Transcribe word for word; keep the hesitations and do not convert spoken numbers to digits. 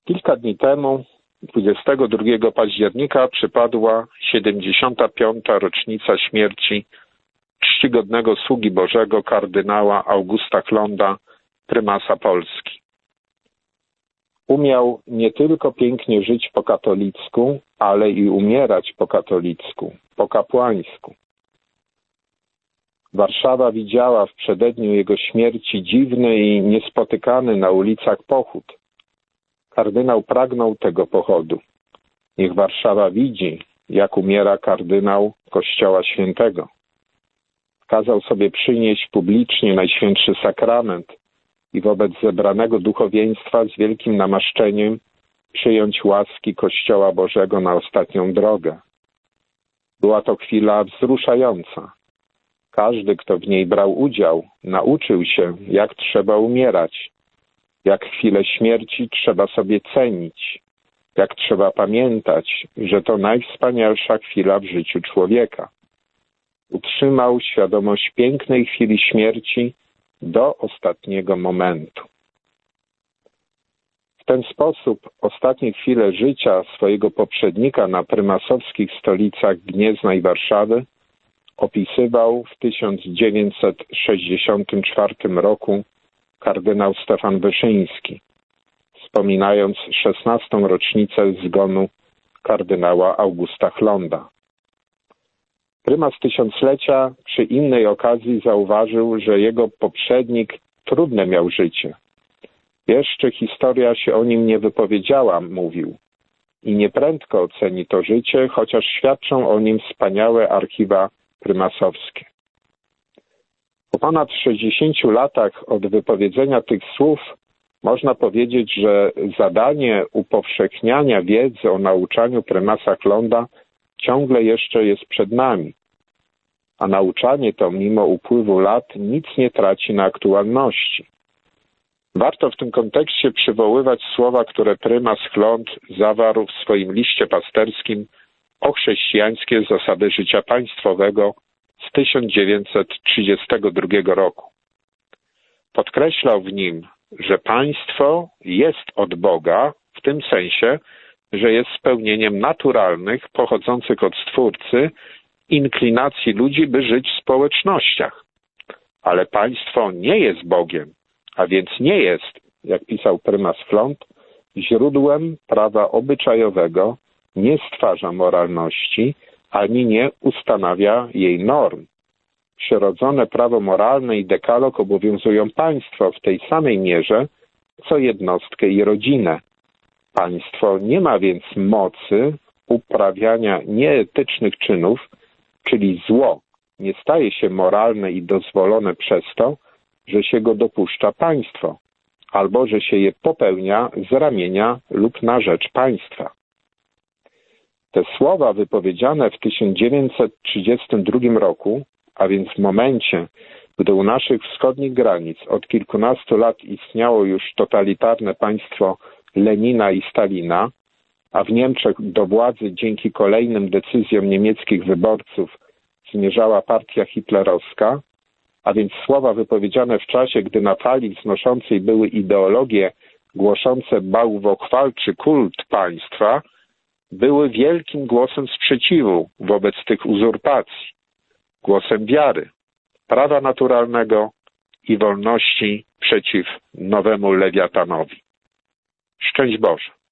Kilka dni temu, dwudziestego drugiego października, przypadła siedemdziesiąta piąta rocznica śmierci czcigodnego sługi Bożego kardynała Augusta Hlonda, prymasa Polski. Umiał nie tylko pięknie żyć po katolicku, ale i umierać po katolicku, po kapłańsku. Warszawa widziała w przededniu jego śmierci dziwny i niespotykany na ulicach pochód. Kardynał pragnął tego pochodu. Niech Warszawa widzi, jak umiera kardynał Kościoła Świętego. Kazał sobie przynieść publicznie Najświętszy Sakrament i wobec zebranego duchowieństwa z wielkim namaszczeniem przyjąć łaski Kościoła Bożego na ostatnią drogę. Była to chwila wzruszająca. Każdy, kto w niej brał udział, nauczył się, jak trzeba umierać, jak chwilę śmierci trzeba sobie cenić, jak trzeba pamiętać, że to najwspanialsza chwila w życiu człowieka. Utrzymał świadomość pięknej chwili śmierci do ostatniego momentu. W ten sposób ostatnie chwile życia swojego poprzednika na prymasowskich stolicach Gniezna i Warszawy opisywał w tysiąc dziewięćset sześćdziesiątym czwartym roku kardynał Stefan Wyszyński, wspominając szesnastą rocznicę zgonu kardynała Augusta Hlonda. Prymas tysiąclecia przy innej okazji zauważył, że jego poprzednik trudne miał życie. Jeszcze historia się o nim nie wypowiedziała, mówił, i nieprędko oceni to życie, chociaż świadczą o nim wspaniałe archiwa prymasowskie. Po ponad sześćdziesięciu latach od wypowiedzenia tych słów można powiedzieć, że zadanie upowszechniania wiedzy o nauczaniu prymasa Hlonda ciągle jeszcze jest przed nami, a nauczanie to mimo upływu lat nic nie traci na aktualności. Warto w tym kontekście przywoływać słowa, które prymas Hlond zawarł w swoim liście pasterskim o chrześcijańskie zasady życia państwowego z tysiąc dziewięćset trzydziestego drugiego roku. Podkreślał w nim, że państwo jest od Boga w tym sensie, że jest spełnieniem naturalnych, pochodzących od Stwórcy, inklinacji ludzi, by żyć w społecznościach. Ale państwo nie jest Bogiem, a więc nie jest, jak pisał prymas Hlond, źródłem prawa obyczajowego, nie stwarza moralności, ani nie ustanawia jej norm. Przyrodzone prawo moralne i dekalog obowiązują państwo w tej samej mierze, co jednostkę i rodzinę. Państwo nie ma więc mocy uprawiania nieetycznych czynów, czyli zło nie staje się moralne i dozwolone przez to, że się go dopuszcza państwo, albo że się je popełnia z ramienia lub na rzecz państwa. Te słowa wypowiedziane w tysiąc dziewięćset trzydziestym drugim roku, a więc w momencie, gdy u naszych wschodnich granic od kilkunastu lat istniało już totalitarne państwo Lenina i Stalina, a w Niemczech do władzy dzięki kolejnym decyzjom niemieckich wyborców zmierzała partia hitlerowska, a więc słowa wypowiedziane w czasie, gdy na fali wznoszącej były ideologie głoszące bałwochwalczy kult państwa, były wielkim głosem sprzeciwu wobec tych uzurpacji, głosem wiary, prawa naturalnego i wolności przeciw nowemu lewiatanowi. Szczęść Boże!